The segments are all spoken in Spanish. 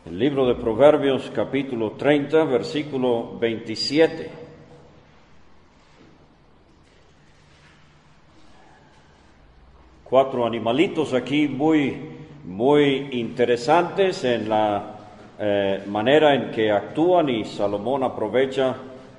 El libro de Proverbios, capítulo 30, versículo 27. Cuatro animalitos aquí muy interesantes en la manera en que actúan, y Salomón aprovecha,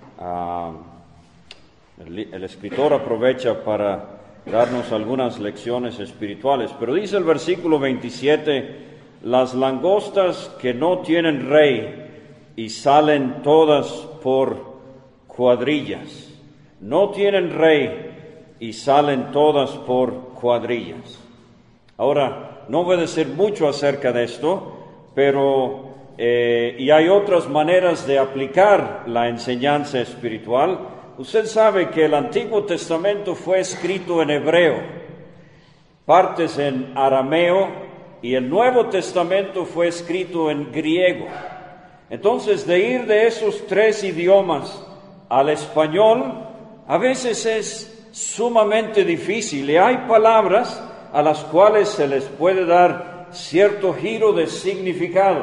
el escritor aprovecha para darnos algunas lecciones espirituales. Pero dice el versículo 27, las langostas que no tienen rey y salen todas por cuadrillas. No tienen rey y salen todas por cuadrillas. Ahora, no voy a decir mucho acerca de esto, pero y hay otras maneras de aplicar la enseñanza espiritual. Usted sabe que el Antiguo Testamento fue escrito en hebreo, partes en arameo, y el Nuevo Testamento fue escrito en griego. Entonces, de ir de esos tres idiomas al español, a veces es sumamente difícil, y hay palabras a las cuales se les puede dar cierto giro de significado.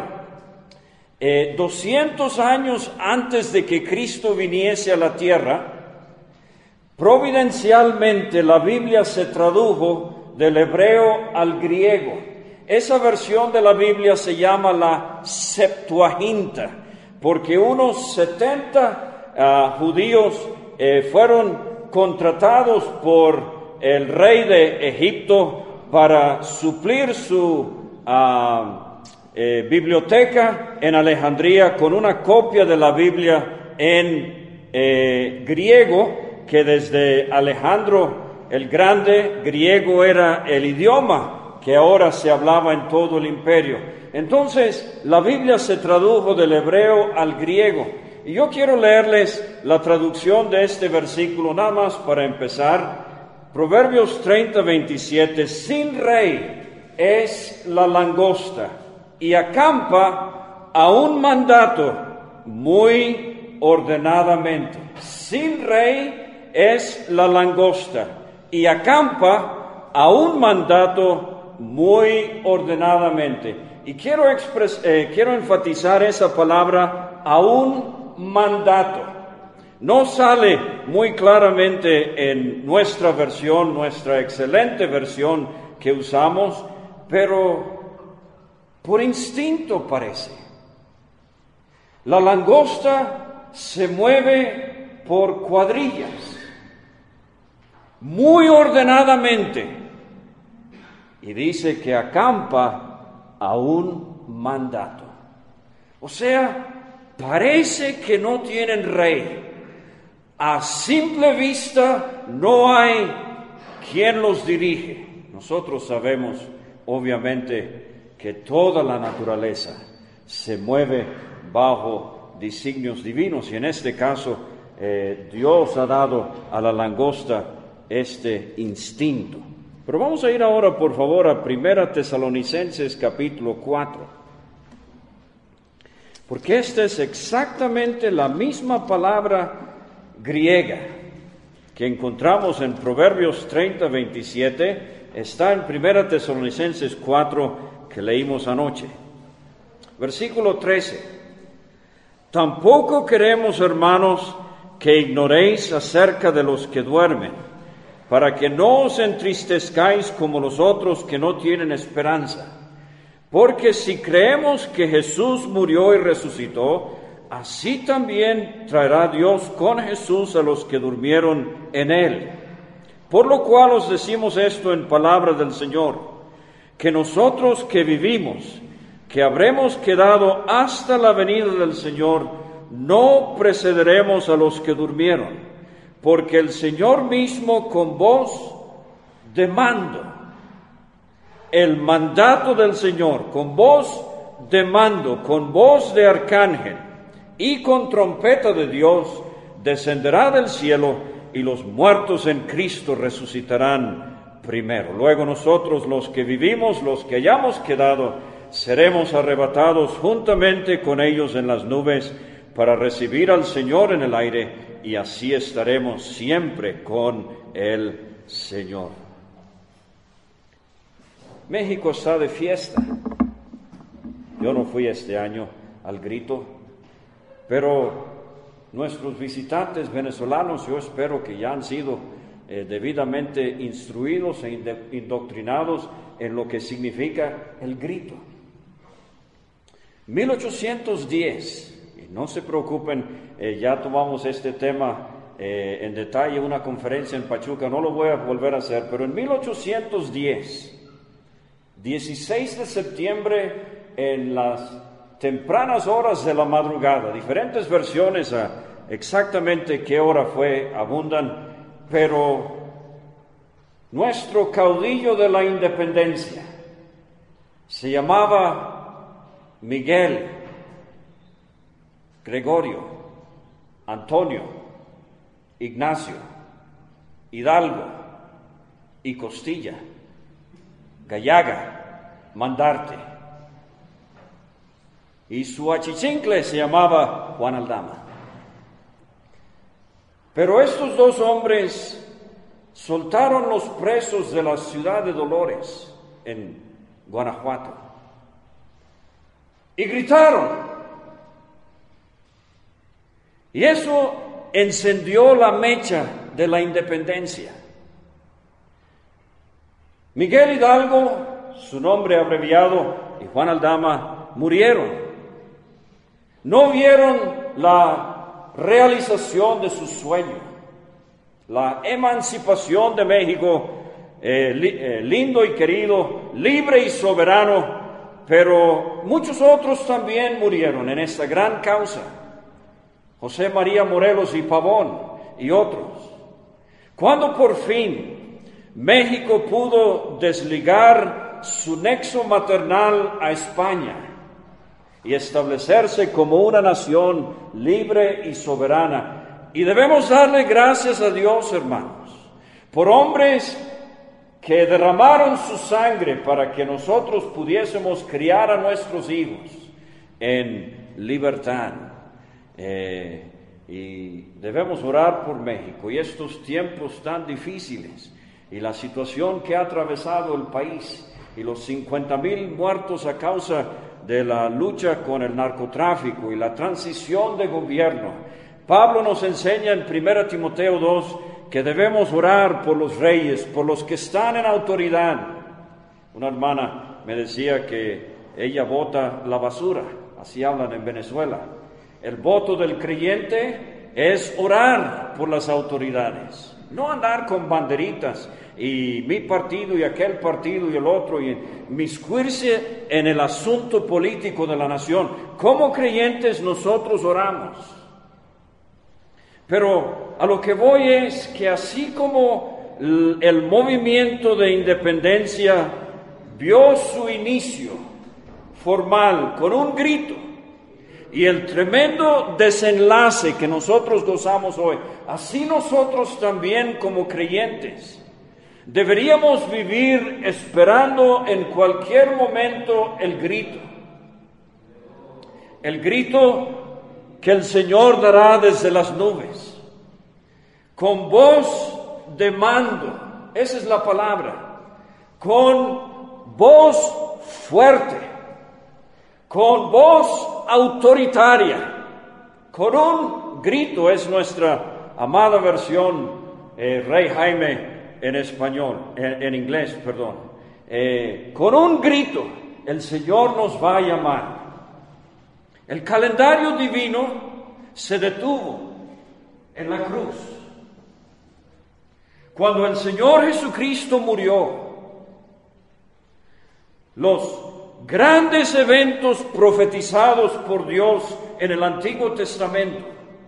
200 años antes de que Cristo viniese a la tierra, providencialmente la Biblia se tradujo del hebreo al griego. Esa versión de la Biblia se llama la Septuaginta, porque unos 70 judíos fueron contratados por el rey de Egipto para suplir su biblioteca en Alejandría con una copia de la Biblia en griego, que desde Alejandro el Grande, griego era el idioma que ahora se hablaba en todo el imperio. Entonces, la Biblia se tradujo del hebreo al griego. Y yo quiero leerles la traducción de este versículo, nada más para empezar. Proverbios 30, 27. Sin rey es la langosta, y acampa a un mandato muy ordenadamente. Sin rey es la langosta, y acampa a un mandato muy ordenadamente. Y quiero enfatizar esa palabra, a un mandato. No sale muy claramente en nuestra versión, nuestra excelente versión que usamos, pero por instinto parece. La langosta se mueve por cuadrillas, muy ordenadamente. Y dice que acampa a un mandato. O sea, parece que no tienen rey. A simple vista no hay quien los dirige. Nosotros sabemos, obviamente, que toda la naturaleza se mueve bajo designios divinos. Y en este caso, Dios ha dado a la langosta este instinto. Pero vamos a ir ahora, por favor, a 1 Tesalonicenses capítulo 4. Porque esta es exactamente la misma palabra griega que encontramos en Proverbios 30, 27, está en 1 Tesalonicenses 4 que leímos anoche. Versículo 13. Tampoco queremos, hermanos, que ignoréis acerca de los que duermen, para que no os entristezcáis como los otros que no tienen esperanza. Porque si creemos que Jesús murió y resucitó, así también traerá Dios con Jesús a los que durmieron en él. Por lo cual os decimos esto en palabra del Señor, que nosotros que vivimos, que habremos quedado hasta la venida del Señor, no precederemos a los que durmieron. Porque el Señor mismo con voz de mando, el mandato del Señor, con voz de mando, con voz de arcángel y con trompeta de Dios, descenderá del cielo, y los muertos en Cristo resucitarán primero. Luego nosotros, los que vivimos, los que hayamos quedado, seremos arrebatados juntamente con ellos en las nubes para recibir al Señor en el aire, y así estaremos siempre con el Señor. México está de fiesta. Yo no fui este año al grito, pero nuestros visitantes venezolanos, yo espero que ya han sido debidamente instruidos e indoctrinados en lo que significa el grito. 1810, y no se preocupen, ya tomamos este tema en detalle, una conferencia en Pachuca, no lo voy a volver a hacer, pero en 1810, 16 de septiembre, en las tempranas horas de la madrugada, diferentes versiones a exactamente qué hora fue abundan, pero nuestro caudillo de la independencia se llamaba Miguel, Gregorio, Antonio, Ignacio, Hidalgo y Costilla, Gallaga, Mandarte. Y su achichincle se llamaba Juan Aldama. Pero estos dos hombres soltaron los presos de la ciudad de Dolores, en Guanajuato, y gritaron. Y eso encendió la mecha de la independencia. Miguel Hidalgo, su nombre abreviado, y Juan Aldama murieron. No vieron la realización de su sueño, la emancipación de México, lindo y querido, libre y soberano, pero muchos otros también murieron en esta gran causa. José María Morelos y Pavón y otros. Cuando por fin México pudo desligar su nexo maternal a España y establecerse como una nación libre y soberana. Y debemos darle gracias a Dios, hermanos, por hombres que derramaron su sangre para que nosotros pudiésemos criar a nuestros hijos en libertad. Y debemos orar por México y estos tiempos tan difíciles y la situación que ha atravesado el país y los 50,000 muertos a causa de la lucha con el narcotráfico y la transición de gobierno. Pablo nos enseña en 1 Timoteo 2 que debemos orar por los reyes, por los que están en autoridad. Una hermana me decía que ella bota la basura, así hablan en Venezuela. El voto del creyente es orar por las autoridades, no andar con banderitas y mi partido y aquel partido y el otro y inmiscuirse en el asunto político de la nación. Como creyentes nosotros oramos. Pero a lo que voy es que así como el movimiento de independencia vio su inicio formal con un grito y el tremendo desenlace que nosotros gozamos hoy, así nosotros también como creyentes deberíamos vivir esperando en cualquier momento el grito que el Señor dará desde las nubes, con voz de mando, esa es la palabra, con voz fuerte, con voz autoritaria, con un grito, es nuestra amada versión Rey Jaime en español, en inglés, perdón. Con un grito el Señor nos va a llamar. El calendario divino se detuvo en la cruz. Cuando el Señor Jesucristo murió, los grandes eventos profetizados por Dios en el Antiguo Testamento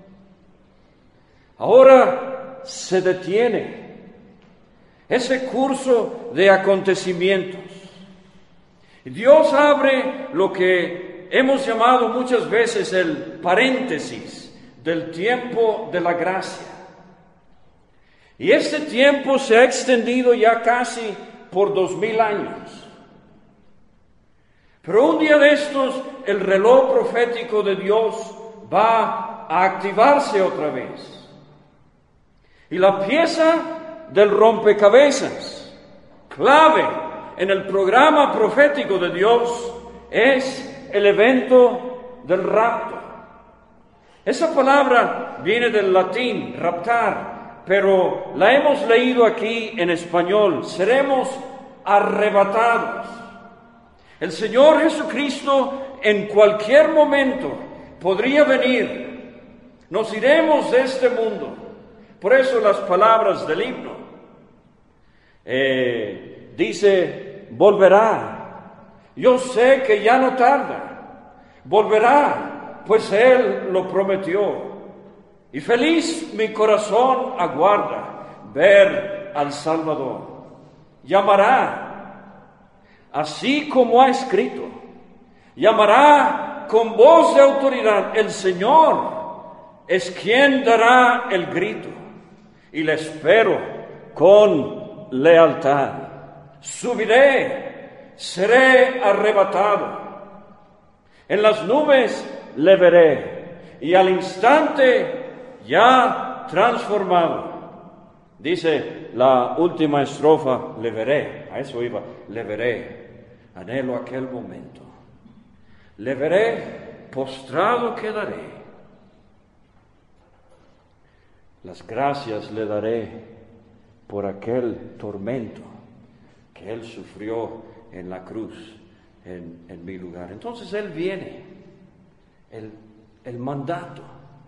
ahora se detiene. Ese curso de acontecimientos. Dios abre lo que hemos llamado muchas veces el paréntesis del tiempo de la gracia. Y este tiempo se ha extendido ya casi por 2000 años. Pero un día de estos, el reloj profético de Dios va a activarse otra vez. Y la pieza del rompecabezas, clave en el programa profético de Dios, es el evento del rapto. Esa palabra viene del latín, raptar, pero la hemos leído aquí en español. Seremos arrebatados. El Señor Jesucristo en cualquier momento podría venir. Nos iremos de este mundo. Por eso las palabras del himno. Dice, volverá. Yo sé que ya no tarda. Volverá, pues Él lo prometió. Y feliz mi corazón aguarda ver al Salvador. Llamará, así como ha escrito. Llamará con voz de autoridad. El Señor es quien dará el grito. Y le espero con lealtad. Subiré, seré arrebatado. En las nubes le veré, y al instante ya transformado. Dice la última estrofa, le veré, a eso iba, le veré, anhelo aquel momento. Le veré, postrado quedaré. Las gracias le daré por aquel tormento que Él sufrió en la cruz, en mi lugar. Entonces Él viene, el mandato.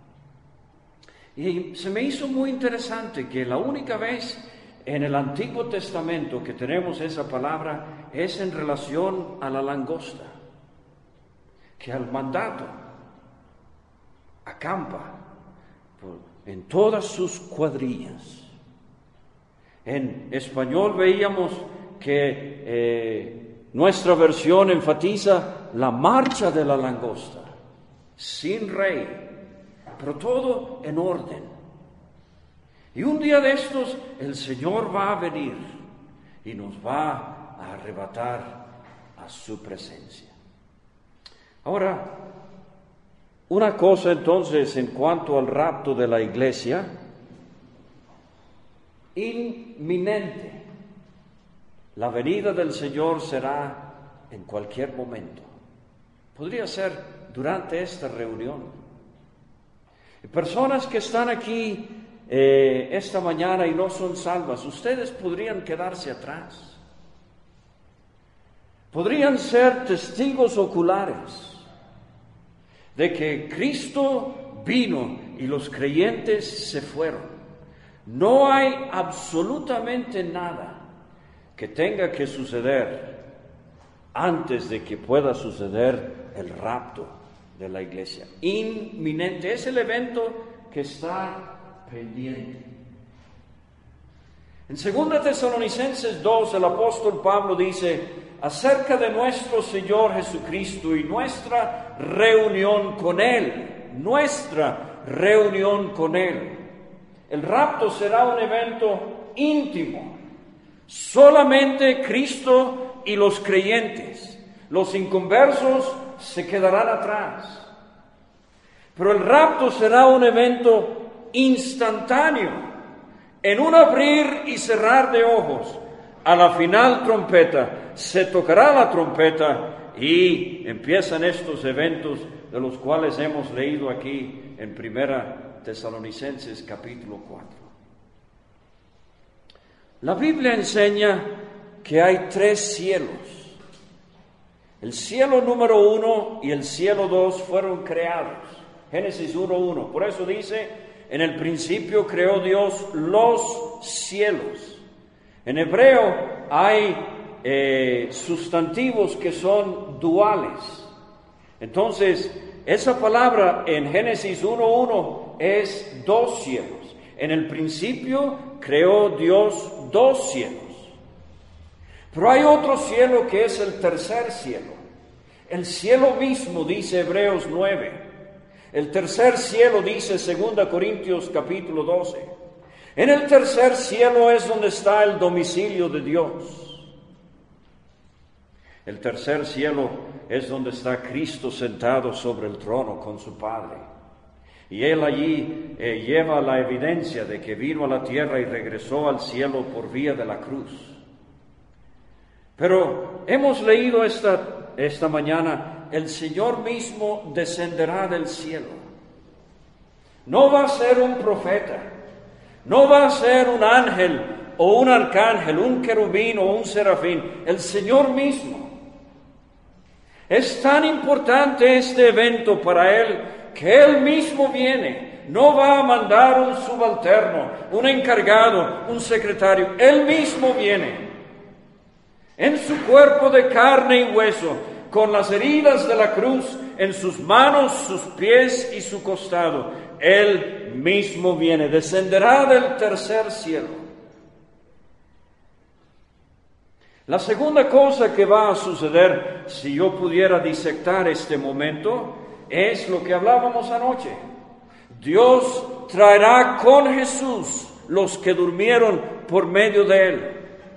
Y se me hizo muy interesante que la única vez en el Antiguo Testamento que tenemos esa palabra es en relación a la langosta, que al mandato acampa en todas sus cuadrillas. En español veíamos que nuestra versión enfatiza la marcha de la langosta, sin rey, pero todo en orden. Y un día de estos el Señor va a venir y nos va a arrebatar a su presencia. Ahora, una cosa entonces en cuanto al rapto de la iglesia, inminente. La venida del Señor será en cualquier momento. Podría ser durante esta reunión. Personas que están aquí esta mañana y no son salvas, ustedes podrían quedarse atrás. Podrían ser testigos oculares de que Cristo vino y los creyentes se fueron. No hay absolutamente nada que tenga que suceder antes de que pueda suceder el rapto de la iglesia. Inminente, es el evento que está pendiente. En 2 Tesalonicenses 2, el apóstol Pablo dice acerca de nuestro Señor Jesucristo y nuestra reunión con Él, El rapto será un evento íntimo. Solamente Cristo y los creyentes, los inconversos, se quedarán atrás. Pero el rapto será un evento instantáneo, en un abrir y cerrar de ojos. A la final trompeta, se tocará la trompeta y empiezan estos eventos de los cuales hemos leído aquí en 1 Tesalonicenses capítulo 4. La Biblia enseña que hay 3 cielos. El cielo número 1 y el cielo 2 fueron creados. Génesis 1:1. Por eso dice, en el principio creó Dios los cielos. En hebreo hay sustantivos que son duales. Entonces, esa palabra en Génesis 1:1 es 2 cielos. En el principio creó Dios 2 cielos. Pero hay otro cielo que es el tercer cielo. El cielo mismo, dice Hebreos 9. El tercer cielo, dice 2 Corintios capítulo 12. En el tercer cielo es donde está el domicilio de Dios. El tercer cielo es donde está Cristo sentado sobre el trono con su Padre. Y Él allí lleva la evidencia de que vino a la tierra y regresó al cielo por vía de la cruz. Pero hemos leído esta mañana el Señor mismo descenderá del cielo. No va a ser un profeta, no va a ser un ángel o un arcángel, un querubín o un serafín, el Señor mismo. Es tan importante este evento para Él que Él mismo viene. No va a mandar un subalterno, un encargado, un secretario. Él mismo viene. En su cuerpo de carne y hueso, con las heridas de la cruz en sus manos, sus pies y su costado. Él mismo viene, descenderá del tercer cielo. La segunda cosa que va a suceder, si yo pudiera disectar este momento, es lo que hablábamos anoche. Dios traerá con Jesús los que durmieron por medio de Él.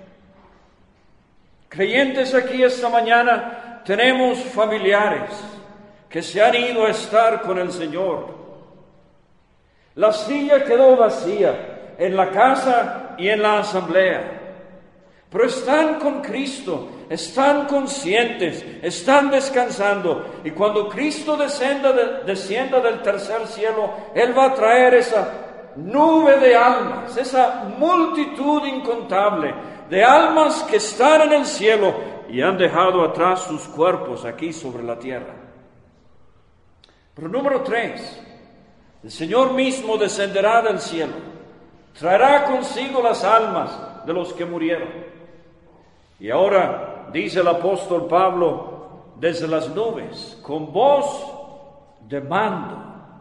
Creyentes aquí esta mañana, tenemos familiares que se han ido a estar con el Señor. La silla quedó vacía en la casa y en la asamblea. Pero están con Cristo, están conscientes, están descansando. Y cuando Cristo descienda del tercer cielo, Él va a traer esa nube de almas, esa multitud incontable de almas que están en el cielo y han dejado atrás sus cuerpos aquí sobre la tierra. Pero número 3, el Señor mismo descenderá del cielo, traerá consigo las almas de los que murieron. Y ahora, dice el apóstol Pablo, desde las nubes, con voz de mando,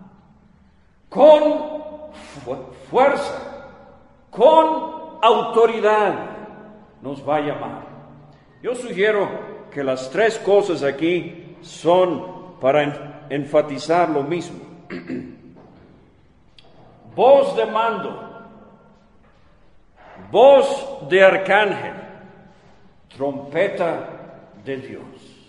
con fuerza, con autoridad, nos va a llamar. Yo sugiero que las 3 cosas aquí son para enfatizar lo mismo. Voz de mando, voz de arcángel, trompeta de Dios.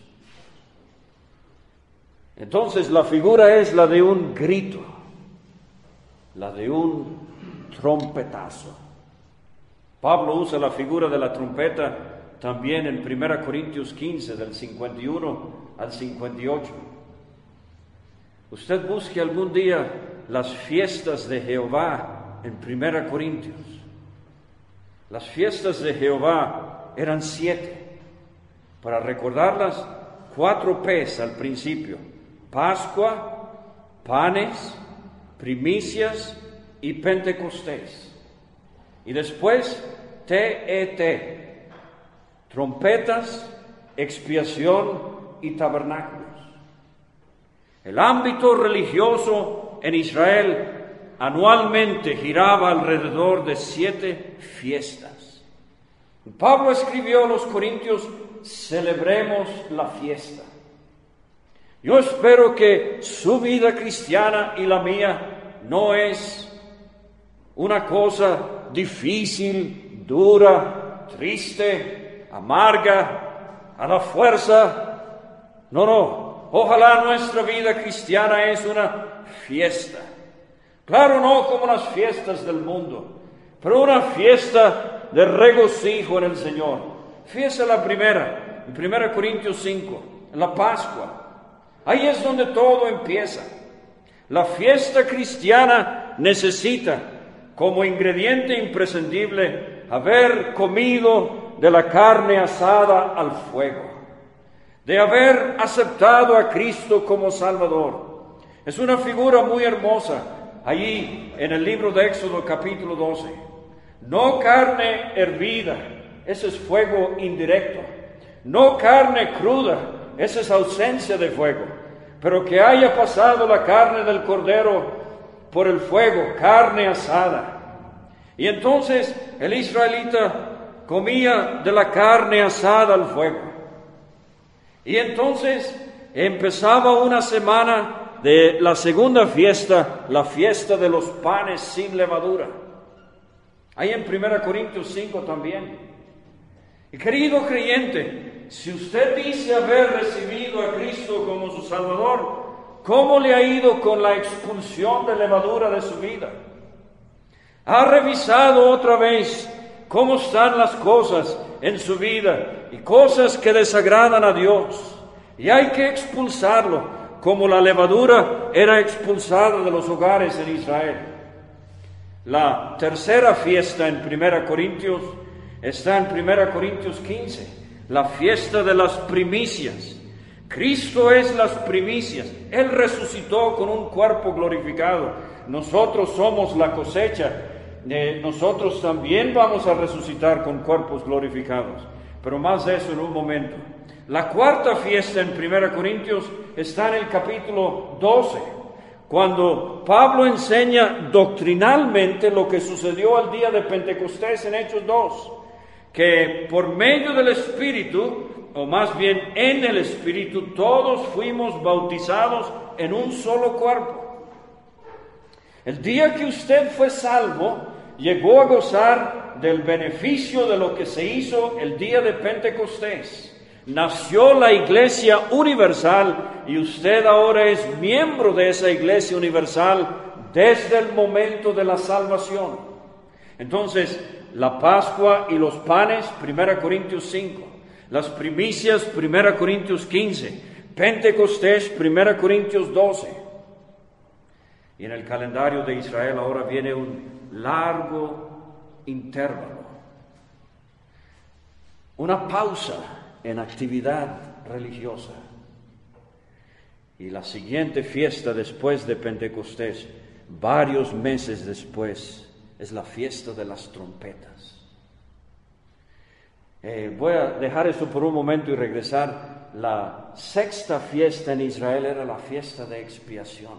Entonces la figura es la de un grito, la de un trompetazo. Pablo usa la figura de la trompeta también en 1 Corintios 15, del 51 al 58. Usted busque algún día las fiestas de Jehová en 1 Corintios. Las fiestas de Jehová eran 7. Para recordarlas, 4 P's al principio: Pascua, panes, primicias y Pentecostés. Y después TET, trompetas, expiación y tabernáculos. El ámbito religioso en Israel anualmente giraba alrededor de 7 fiestas. Pablo escribió a los Corintios: celebremos la fiesta. Yo espero que su vida cristiana y la mía no es una cosa difícil, dura, triste, amarga, a la fuerza. No. Ojalá nuestra vida cristiana es una fiesta. Claro, no como las fiestas del mundo, pero una fiesta de regocijo en el Señor. Fíjese la primera, en 1 Corintios 5, la Pascua. Ahí es donde todo empieza. La fiesta cristiana necesita, como ingrediente imprescindible, haber comido de la carne asada al fuego, de haber aceptado a Cristo como Salvador. Es una figura muy hermosa allí en el libro de Éxodo capítulo 12. No carne hervida, ese es fuego indirecto. No carne cruda, esa es ausencia de fuego. Pero que haya pasado la carne del cordero por el fuego, carne asada. Y entonces el israelita comía de la carne asada al fuego. Y entonces empezaba una semana de la segunda fiesta, la fiesta de los panes sin levadura. Ahí en 1 Corintios 5 también. Y querido creyente, si usted dice haber recibido a Cristo como su Salvador, ¿cómo le ha ido con la expulsión de levadura de su vida? ¿Ha revisado otra vez cómo están las cosas en su vida y cosas que desagradan a Dios? y hay que expulsarlo, como la levadura era expulsada de los hogares en Israel. La tercera fiesta en 1 Corintios está en 1 Corintios 15, la fiesta de las primicias. Cristo es las primicias. Él resucitó con un cuerpo glorificado. Nosotros somos la cosecha. Nosotros también vamos a resucitar con cuerpos glorificados. Pero más de eso en un momento. La cuarta fiesta en 1 Corintios está en el capítulo 12, cuando Pablo enseña doctrinalmente lo que sucedió al día de Pentecostés en Hechos 2, que por medio del Espíritu, o más bien en el Espíritu, todos fuimos bautizados en un solo cuerpo. El día que usted fue salvo, llegó a gozar del beneficio de lo que se hizo el día de Pentecostés. Nació la Iglesia Universal y usted ahora es miembro de esa Iglesia Universal desde el momento de la salvación. Entonces, la Pascua y los panes, 1 Corintios 5. Las primicias, 1 Corintios 15. Pentecostés, 1 Corintios 12. Y en el calendario de Israel ahora viene un largo intervalo. Una pausa en actividad religiosa. Y la siguiente fiesta después de Pentecostés, varios meses después, es la fiesta de las trompetas. Voy a dejar esto por un momento y regresar. La sexta fiesta en Israel era la fiesta de expiación,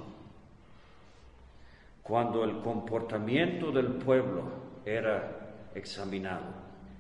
cuando el comportamiento del pueblo era examinado.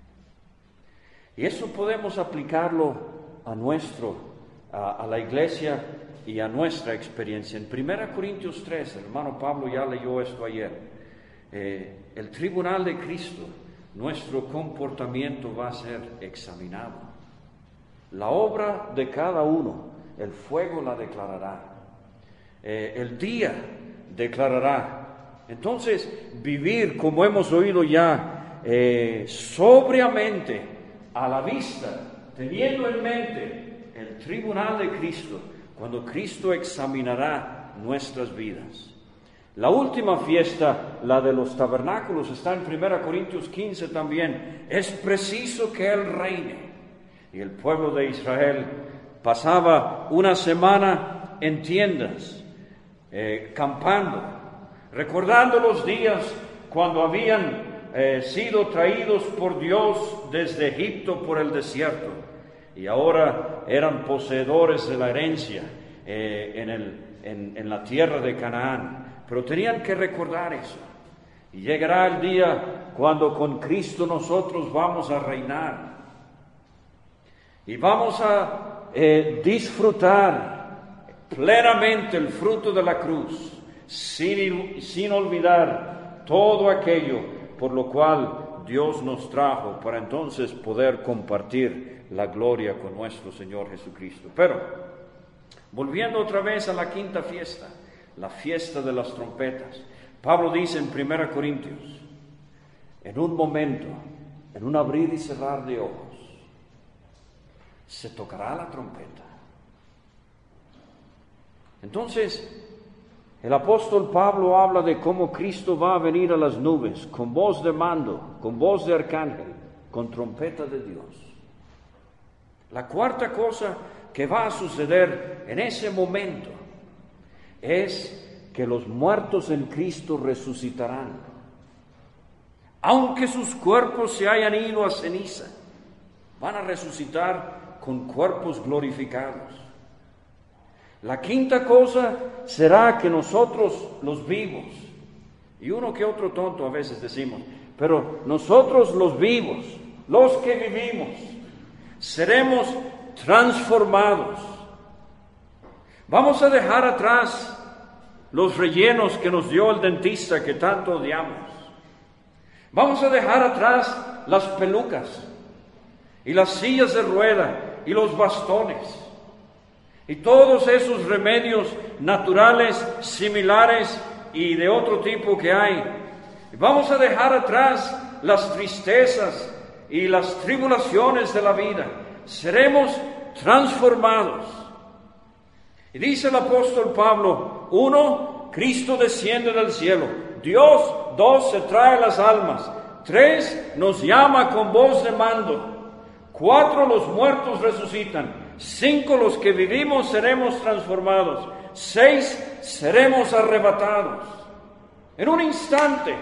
Y eso podemos aplicarlo a la iglesia y a nuestra experiencia. En 1 Corintios 3, el hermano Pablo ya leyó esto ayer. El tribunal de Cristo, nuestro comportamiento va a ser examinado. La obra de cada uno, el fuego la declarará. El día declarará. Entonces, vivir, como hemos oído ya, sobriamente, a la vista, teniendo en mente el tribunal de Cristo, cuando Cristo examinará nuestras vidas. La última fiesta, la de los tabernáculos, está en 1 Corintios 15 también. Es preciso que Él reine. Y el pueblo de Israel pasaba una semana en tiendas, campando, recordando los días cuando habían sido traídos por Dios desde Egipto por el desierto, y ahora eran poseedores de la herencia en la tierra de Canaán, pero tenían que recordar eso. Y llegará el día cuando con Cristo nosotros vamos a reinar y vamos a disfrutar plenamente el fruto de la cruz, sin olvidar todo aquello por lo cual Dios nos trajo, para entonces poder compartir la gloria con nuestro Señor Jesucristo. Pero, volviendo otra vez a la quinta fiesta, la fiesta de las trompetas, Pablo dice en 1 Corintios, en un momento, en un abrir y cerrar de ojos, se tocará la trompeta. Entonces, el apóstol Pablo habla de cómo Cristo va a venir a las nubes, con voz de mando, con voz de arcángel, con trompeta de Dios. La cuarta cosa que va a suceder en ese momento es que los muertos en Cristo resucitarán. Aunque sus cuerpos se hayan ido a ceniza, van a resucitar con cuerpos glorificados. La quinta cosa será que nosotros los vivos, y uno que otro tonto a veces decimos, pero nosotros los vivos, los que vivimos, seremos transformados. Vamos a dejar atrás los rellenos que nos dio el dentista que tanto odiamos. Vamos a dejar atrás las pelucas y las sillas de rueda y los bastones y todos esos remedios naturales, similares y de otro tipo que hay. Vamos a dejar atrás las tristezas y las tribulaciones de la vida. Seremos transformados. Y dice el apóstol Pablo, 1, Cristo desciende del cielo. Dios, 2, se trae las almas. 3, nos llama con voz de mando. 4, los muertos resucitan. 5, los que vivimos seremos transformados. 6, seremos arrebatados. En un instante,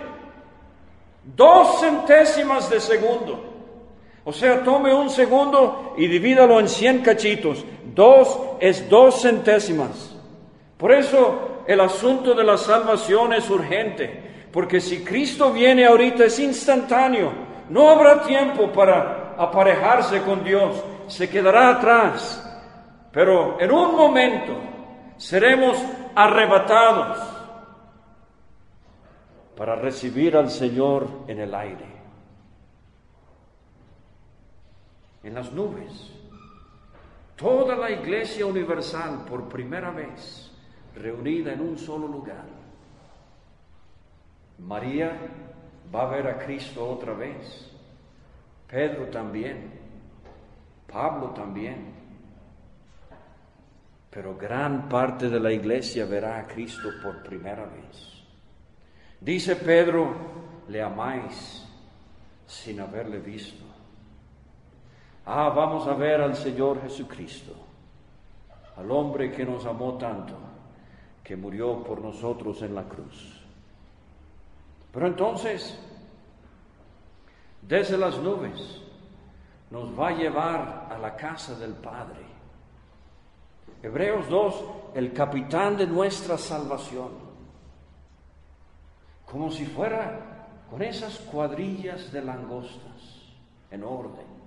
2 centésimas de segundo. O sea, tome un segundo y divídalo en 100 cachitos. 2 es 2 centésimas. Por eso el asunto de la salvación es urgente, porque si Cristo viene ahorita es instantáneo. No habrá tiempo para aparejarse con Dios, se quedará atrás. Pero en un momento seremos arrebatados para recibir al Señor en el aire, en las nubes. Toda la Iglesia universal por primera vez reunida en un solo lugar. María va a ver a Cristo otra vez. Pedro también. Pablo también. Pero gran parte de la Iglesia verá a Cristo por primera vez. Dice Pedro, le amáis sin haberle visto. Vamos a ver al Señor Jesucristo, al hombre que nos amó tanto, que murió por nosotros en la cruz. Pero entonces, desde las nubes, nos va a llevar a la casa del Padre. Hebreos 2, el capitán de nuestra salvación. Como si fuera con esas cuadrillas de langostas en orden.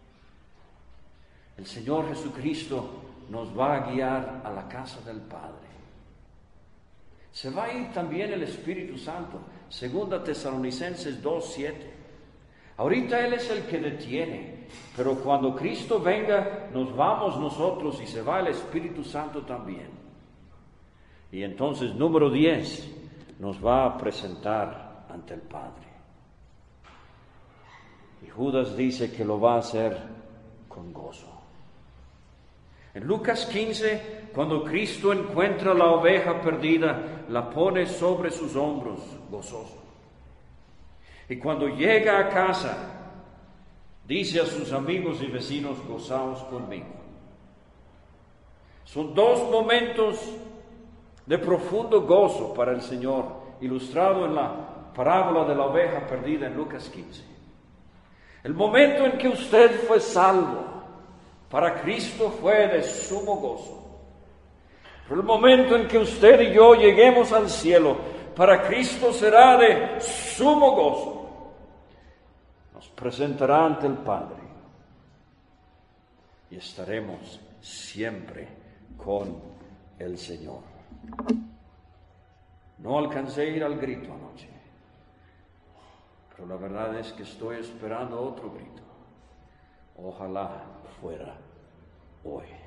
El Señor Jesucristo nos va a guiar a la casa del Padre. Se va a ir también el Espíritu Santo. 2 Tesalonicenses 2:7. Ahorita Él es el que detiene, pero cuando Cristo venga, nos vamos nosotros y se va el Espíritu Santo también. Y entonces, número 10, nos va a presentar ante el Padre. Y Judas dice que lo va a hacer con gozo. En Lucas 15, cuando Cristo encuentra la oveja perdida, la pone sobre sus hombros, gozoso. Y cuando llega a casa, dice a sus amigos y vecinos, gozaos conmigo. Son 2 momentos de profundo gozo para el Señor, ilustrado en la parábola de la oveja perdida en Lucas 15. El momento en que usted fue salvo, para Cristo fue de sumo gozo. Pero el momento en que usted y yo lleguemos al cielo, para Cristo será de sumo gozo. Nos presentará ante el Padre y estaremos siempre con el Señor. No alcancé a ir al grito anoche, pero la verdad es que estoy esperando otro grito. Ojalá fuera hoy.